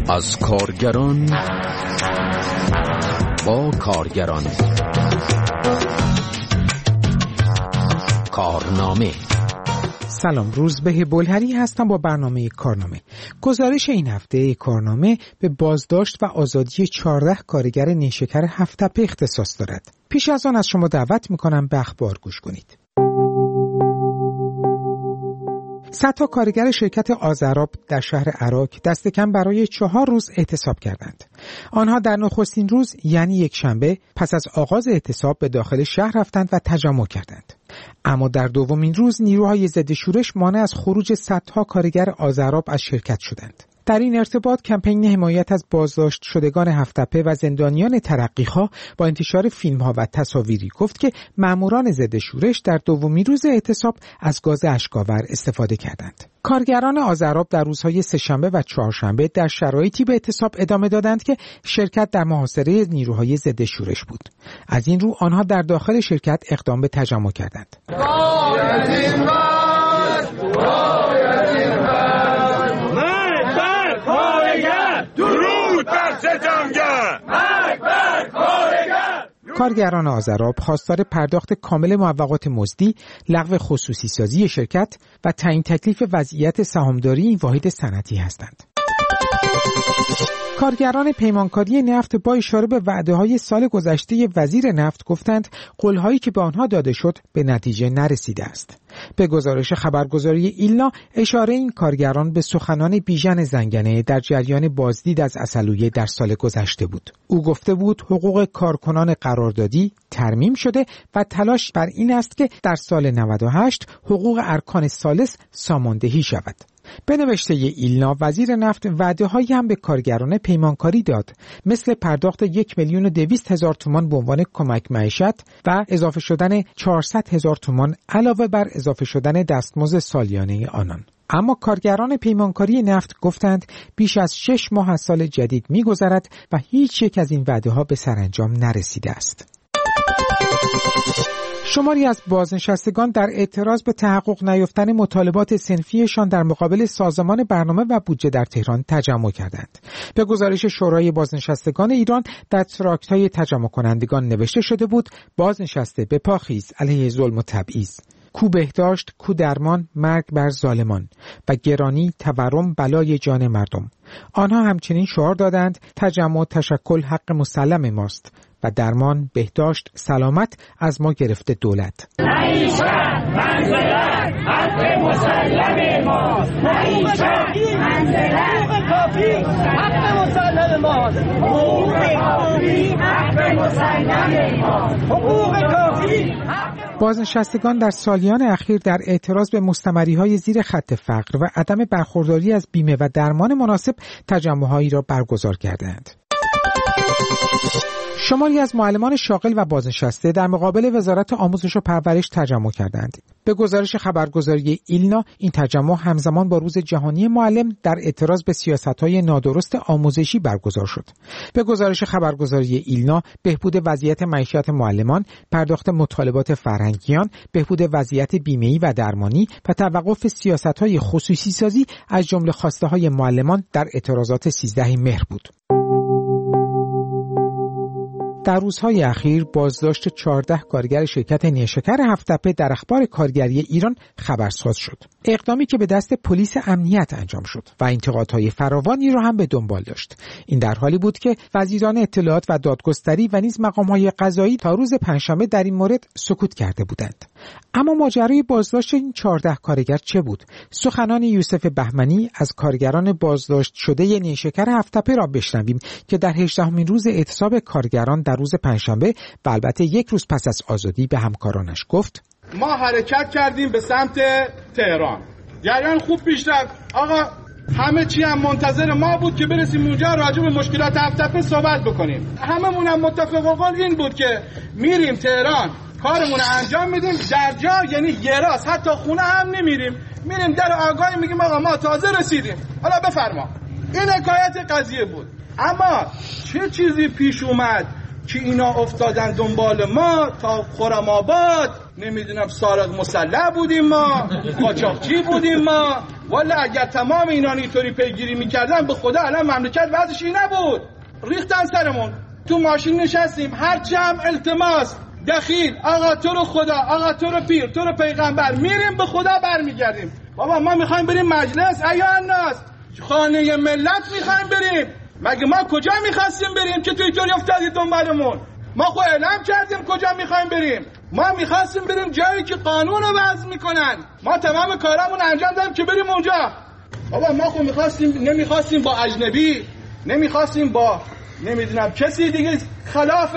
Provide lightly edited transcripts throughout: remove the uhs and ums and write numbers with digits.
از کارگران با کارگران. کارنامه. سلام، روزبه بلهری هستم با برنامه کارنامه. گزارش این هفته کارنامه به بازداشت و آزادی 14 کارگر نیشکر هفت‌تپه اختصاص دارد. پیش از آن از شما دعوت می‌کنم به اخبار گوش کنید. صدها کارگر شرکت آذراب در شهر عراق دست کم برای 4 روز اعتصاب کردند. آنها در نخستین روز یعنی یکشنبه پس از آغاز اعتصاب به داخل شهر رفتند و تجمع کردند. اما در دومین روز نیروهای ضد شورش مانع از خروج صدها کارگر آذراب از شرکت شدند. در این ارتباط کمپین حمایت از بازداشت شدگان هفت‌تپه و زندانیان ترقی‌خواه با انتشار فیلم‌ها و تصاویری گفت که ماموران ضد شورش در دومین روز اعتصاب از گاز اشک‌آور استفاده کردند. کارگران آذراب در روزهای سه‌شنبه و چهارشنبه در شرایطی به اعتصاب ادامه دادند که شرکت در محاصره نیروهای ضد شورش بود. از این رو آنها در داخل شرکت اقدام به تجمع کردند. کارگران آذراب خواستار پرداخت کامل معوقات مزدی، لغو خصوصی سازی شرکت و تعیین تکلیف وضعیت سهامداری این واحد صنعتی هستند. کارگران پیمانکاری نفت با اشاره به وعده‌های سال گذشته وزیر نفت گفتند قول‌هایی که به آنها داده شد به نتیجه نرسیده است. به گزارش خبرگزاری ایلنا اشاره این کارگران به سخنان بیژن زنگنه در جریان بازدید از عسلویه در سال گذشته بود. او گفته بود حقوق کارکنان قراردادی ترمیم شده و تلاش بر این است که در سال 98 حقوق ارکان ثالث ساماندهی شود. به نوشته ایلنا وزیر نفت وعده‌هایی هم به کارگران پیمانکاری داد، مثل پرداخت 1,200,000 تومان به عنوان کمک معیشت و اضافه شدن 400,000 تومان علاوه بر اضافه شدن دستمزد سالیانه آنان. اما کارگران پیمانکاری نفت گفتند بیش از 6 ماه از سال جدید می‌گذرد و هیچ یک از این وعده‌ها به سرانجام نرسیده است. شماری از بازنشستگان در اعتراض به تحقق نیافتن مطالبات صنفیشان در مقابل سازمان برنامه و بودجه در تهران تجمع کردند. به گزارش شورای بازنشستگان ایران در تراکت‌های تجمع کنندگان نوشته شده بود بازنشسته به پاخیز علیه ظلم و تبعیض، کو بهداشت، کو درمان، مرگ بر ظالمان و گرانی، تورم، بلای جان مردم. آنها همچنین شعار دادند تجمع تشکل حق مسلم ماست و درمان، بهداشت، سلامت از ما گرفته دولت. معیشت منزلت حق مسلم ماست. معیشت منزلت حق مسلم ماست. حقوق کافی حق مسلم ماست. حقوق کافی. بازنشستگان در سالیان اخیر در اعتراض به مستمری‌های زیر خط فقر و عدم برخورداری از بیمه و درمان مناسب تجمع‌هایی را برگزار کردند. شماری از معلمان شاغل و بازنشسته در مقابل وزارت آموزش و پرورش تجمع کردند. به گزارش خبرگزاری ایلنا این تجمع همزمان با روز جهانی معلم در اعتراض به سیاست‌های نادرست آموزشی برگزار شد. به گزارش خبرگزاری ایلنا بهبود وضعیت معیشت معلمان، پرداخت مطالبات فرهنگیان، بهبود وضعیت بیمه‌ای و درمانی و توقف سیاست‌های خصوصی سازی از جمله خواسته‌های معلمان در اعتراضات 13 مهر بود. در روزهای اخیر بازداشت 14 کارگر شرکت نیشکر هفت‌تپه در اخبار کارگری ایران خبرساز شد. اقدامی که به دست پلیس امنیت انجام شد و انتقادهای فراوانی را هم به دنبال داشت. این در حالی بود که وزیران اطلاعات و دادگستری و نیز مقام‌های قضایی تا روز پنجشنبه در این مورد سکوت کرده بودند. اما ماجرای بازداشت این 14 کارگر چه بود؟ سخنان یوسف بهمنی از کارگران بازداشت شده نیشکر هفت‌تپه را بشنویم که در 18مین روز اعتصاب کارگران در روز پنجشنبه و البته یک روز پس از آزادی به همکارانش گفت ما حرکت کردیم به سمت تهران. جریان خوب پیش رفت. آقا همه چی هم منتظر ما بود که برسیم اونجا راجع به مشکلات هفت‌تپه صحبت بکنیم. هممون هم متفق القول این بود که میریم تهران، کارمون انجام میدیم در جا، یعنی یه راست، حتی خونه هم نمیریم، میریم در آگاهی میگیم آقا ما تازه رسیدیم، حالا بفرما. این حکایت قضیه بود. اما چه چیزی پیش اومد که اینا افتادن دنبال ما تا خرم‌آباد، نمیدونم سارق مسلح بودیم ما، قاچاقچی بودیم ما، والا اگر تمام اینا اینطوری پیگیری میکردن به خدا الان مملکت وضعش این نبود. ریختن سرمون، تو ماشین نشستیم، هر جمع التماس دخیل، آقا تو رو خدا، آقا تو رو پیر، تو رو پیغمبر، میریم به خدا برمیگردیم. بابا ما میخوایم بریم مجلس، ایا الناس خانه ملت میخوایم بریم. مگه ما کجا میخواستیم بریم که توی طوری افتادید دنبالمون؟ ما خو اعلام کردیم کجا میخوایم بریم. ما میخواستیم بریم جایی که قانون رو وضع میکنن. ما تمام کارامون انجام دادیم که بریم اونجا. بابا ما خو نمیخواستیم با اجنبی، نمیخواستیم با نمیدونم کسی دیگه خلاف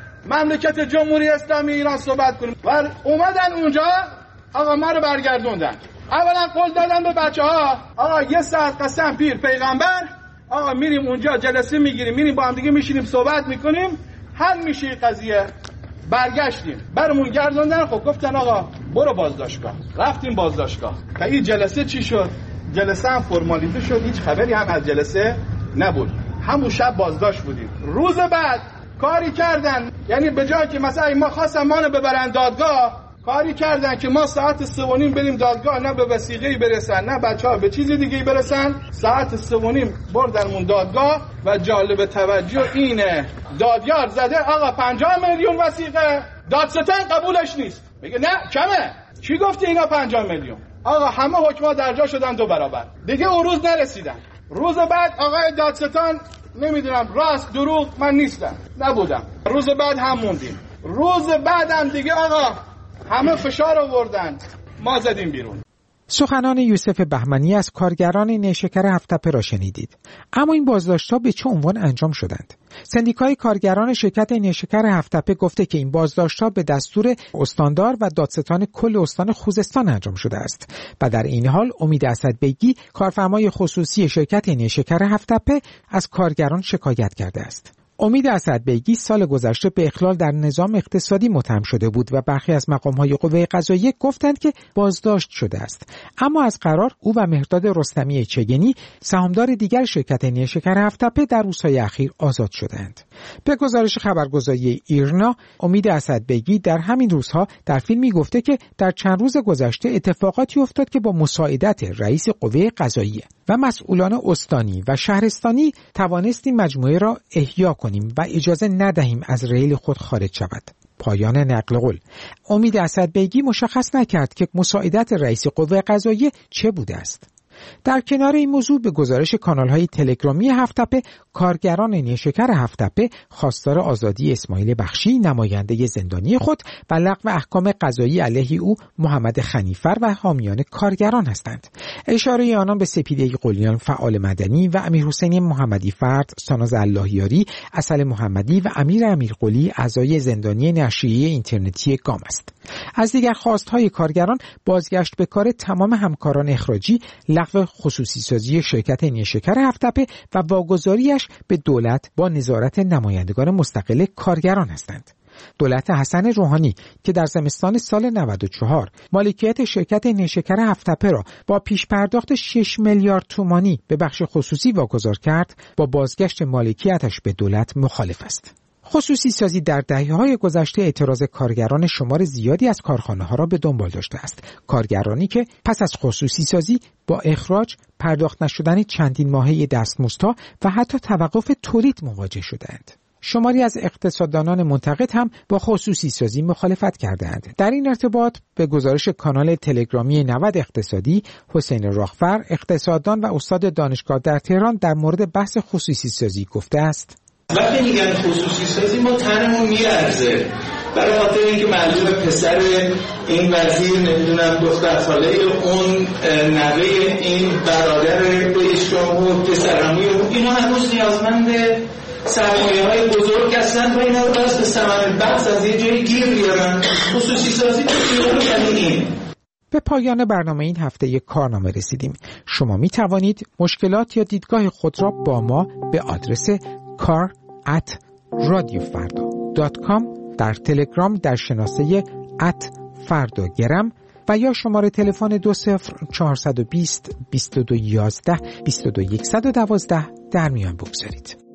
مملکت جمهوری اسلامی ایران صحبت کنیم. و اومدن اونجا آقا ما رو برگردوندن. اولا قول دادن به بچه‌ها آقا یه ساعت قسم پیر پیغمبر، آقا میریم اونجا جلسه میگیریم، میریم با هم دیگه میشینیم صحبت میکنیم، حل میشه قضیه. برگشتیم برامون گردوندن. خب گفتن آقا برو بازداشتگاه. رفتیم بازداشتگاه. که این جلسه چی شد؟ جلسه هم فرمالیته شد، هیچ خبری هم از جلسه نبود. همون شب بازداشت بودیم. روز بعد کاری کردن، یعنی به جای که مثلا ما خواستن ما رو ببرن دادگاه، کاری کردن که ما ساعت 3:30 بریم دادگاه، نه به وثیقه‌ای برسن نه بچه‌ها به چیز دیگه‌ای برسن. ساعت 3:30 بردنمون دادگاه و جالب توجه اینه دادیار زده آقا 50 میلیون وثیقه، دادستان قبولش نیست. میگه نه کمه. چی گفتی اینا 50 میلیون؟ آقا همه حکما درجا شدن 2 برابر. دیگه اون روز نرسیدن. روز بعد آقای دادستان نمیدونم راست دروغ من نیستم، نبودم. روز بعد هم موندیم. روز بعدم دیگه آقا همه فشار آوردن، ما زدیم بیرون. سخنان یوسف بهمنی از کارگران نیشکر هفت‌تپه را شنیدید. اما این بازداشت‌ها به چه عنوان انجام شدند؟ سندیکای کارگران شرکت نیشکر هفت‌تپه گفته که این بازداشت‌ها به دستور استاندار و دادستان کل استان خوزستان انجام شده است. و در این حال امید اسدبیگی کارفرمای خصوصی شرکت نیشکر هفت‌تپه از کارگران شکایت کرده است. امید اسدبیگی سال گذشته به اخلال در نظام اقتصادی متهم شده بود و برخی از مقام‌های قوه قضاییه گفتند که بازداشت شده است. اما از قرار او و مهرداد رستمی چگنی سهامدار دیگر شرکت نیشکر هفت‌تپه در روزهای اخیر آزاد شدند. به گزارش خبرگزاری ایرنا، امید اسدبیگی در همین روزها در فیلمی گفته که در چند روز گذشته اتفاقاتی افتاد که با مساعدت رئیس قوه قضاییه و مسئولان استانی و شهرستانی توانستیم مجموعه را احیا کنیم و اجازه ندهیم از ریل خود خارج شود. پایان نقل قول. امید اسدبیگی مشخص نکرد که مساعدت رئیس قوه قضاییه چه بوده است. در کنار این موضوع به گزارش کانال‌های تلگرامی هفت‌تپه، کارگران نیشکر هفت‌تپه خواستار آزادی اسماعیل بخشی نماینده زندانی خود و لغو احکام قضایی علیه او محمد خنیفر و حامیان کارگران هستند. اشاره آنان به سپیده قلیان فعال مدنی و امیرحسین محمدی فرد، ساناز اللهیاری، عسل محمدی و امیر قلی اعضای زندانی نشریه اینترنتی گام است. از دیگر خواستهای کارگران بازگشت به کار تمام همکاران اخراجی، لغو خصوصی سازی شرکت نیشکر هفت‌تپه و واگذاریش به دولت با نظارت نمایندگان مستقل کارگران هستند. دولت حسن روحانی که در زمستان سال 94 مالکیت شرکت نیشکر هفت‌تپه را با پیش پرداخت 6 میلیارد تومانی به بخش خصوصی واگذار کرد، با بازگشت مالکیتش به دولت مخالف است. خصوصی سازی در دهه‌های گذشته اعتراض کارگران شمار زیادی از کارخانه‌ها را به دنبال داشته است. کارگرانی که پس از خصوصی سازی با اخراج، پرداخت نشدن چندین ماهه دستمزدها و حتی توقف تولید مواجه شدند. شماری از اقتصاددانان منتقد هم با خصوصی سازی مخالفت کردند. در این ارتباط به گزارش کانال تلگرامی 90 اقتصادی، حسین راهفر، اقتصاددان و استاد دانشگاه در تهران در مورد بحث خصوصی سازی گفته است: وقتی میگن خصوصی سازی ما تنمون میارزه، برای خاطر اینکه معلومه پسر این وزیر نمیدونم دختر خاله اون نوه این برادر رئیس جمهور پسرعموی اون، اینا هنوز نیازمند سرمایه‌های بزرگ هستن و اینا رو باز به ثمن بخش از یه جایی گیر بیارن. خصوصی سازی تو ایران یعنی این. به پایان برنامه این هفته یک کارنامه رسیدیم. شما می توانید مشکلات یا دیدگاه خود را با ما به آدرس kar@radiofarda.com در تلگرام در شناسه @fardagram و یا شماره تلفن 20420 2211 22112 در میان بگذارید.